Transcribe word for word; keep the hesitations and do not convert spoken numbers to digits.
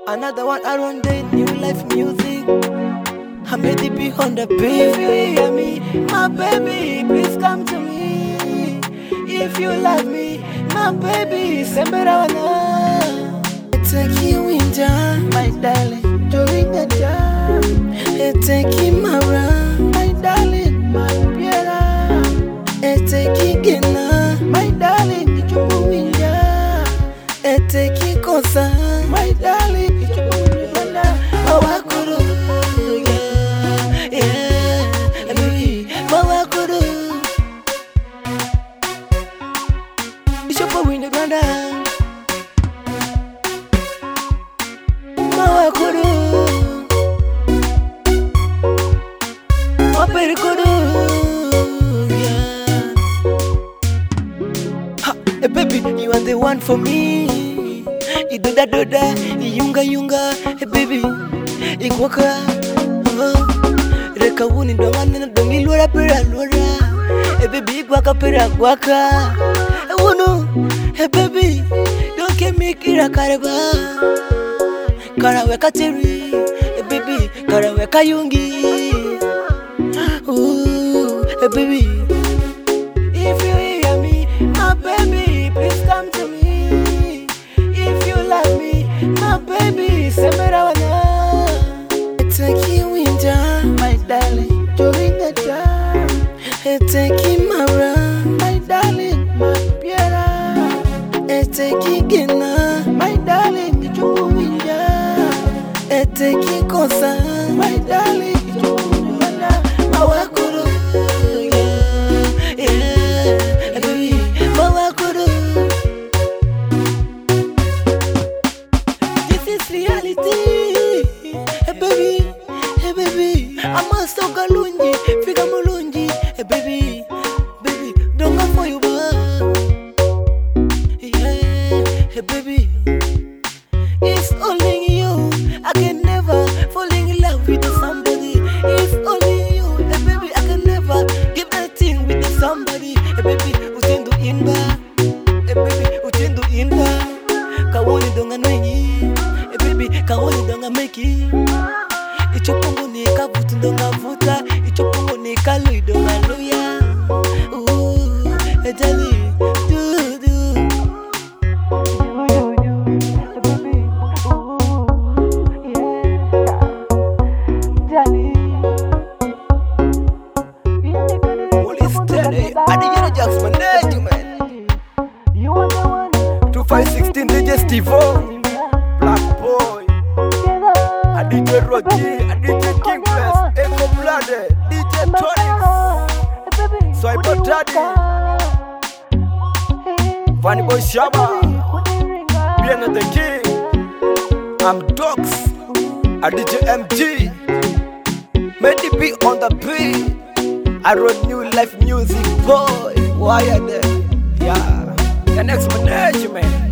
Another one around the new life music. I made it be on the beat. If you hear me, my baby, please come to me. If you love me, my baby, Semberavana. Take you in jam, my darling, during the jam. Take him around, my darling, my piera. Take Gina, my darling, Jubuinja. Take Kosa, my darling, Jubuna. Mawakuru, yeah, yeah, baby, Mawakuru. Bishop in the Granda. Mawakuru, Maperikuru, yeah. Ha, hey baby, you are the one for me. Idoda doda, yunga yunga, hey baby, ikwaka. Oh, reka wuni dongana na dongi lora pera lora. Hey baby, ikwaka pera kwaka. Hey wunu, hey baby, don't get me kira kareba. Karaweka teri, hey baby, karaweka yungi. Ooh, hey baby, if you hear me, my baby, please come to me. If you love me, my baby, Semberavana. Take you in jam, my darling, during the jam. Take him around, my darling, my piera. Take Gina, my darling, Jubuinja. Take Kosa, my darling, Jubuna. Mawakuru, yeah, yeah, baby, Mawakuru. This is reality, hey baby, hey baby. I'm a so galunji, figure mulunji, hey baby, baby, don't go for you, boy. Yeah, hey baby, it's only you. I can never fall in love with somebody. It's only you, hey baby. I can never give that thing with somebody. Hey baby, utindu inba, hey baby, utindu inba. Kawoni donga nwenyi, hey baby, kawoni donga meki. Ichopongo ni kabutu donga vuta, ichopongo ni kalui donga luya. Ooh, hey jali, do do. two five one six D J Stevo, Black Boy, a D J Rocky, a D J Kingfest, Echo Blooded, D J Tonix, Swiper Daddy, Funny Boy Shaba, Bien the King, I'm Dogs, a D J M G, made it be on the beat. I wrote new life music, boy. Why are they? Yeah, the next management.